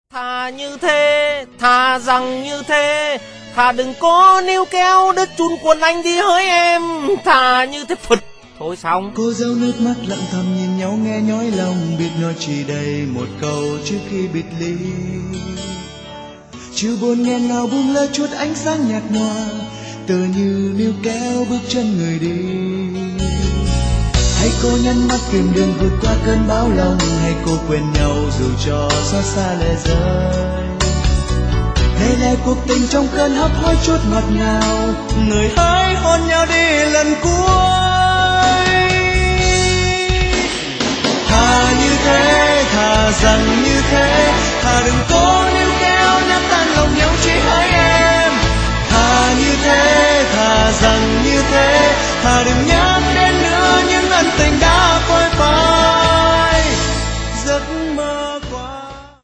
Thà như thế, thà rằng như thế, thà đừng có níu kéo đứt chun quần anh đi hỡi em. Thà như thế phật. Thôi xong. Cô dâu nước mắt lặng thầm nhìn nhau nghe nhói lòng, biết nói chỉ đầy một câu trước khi biệt ly. Chiều buồn nghẹn ngào buông lơi chút ánh sáng nhạt nhòa, tựa như níu kéo bước chân người đi. Hay cô nhăn mắt tìm đường vượt qua cơn bão lòng, hay cô quên nhau dù cho xót xa lệ rơi. Đây là cuộc tình trong cơn hấp hối chút ngọt ngào, người hãy hôn nhau đi lần cuối. Thà như thế, thà rằng như thế,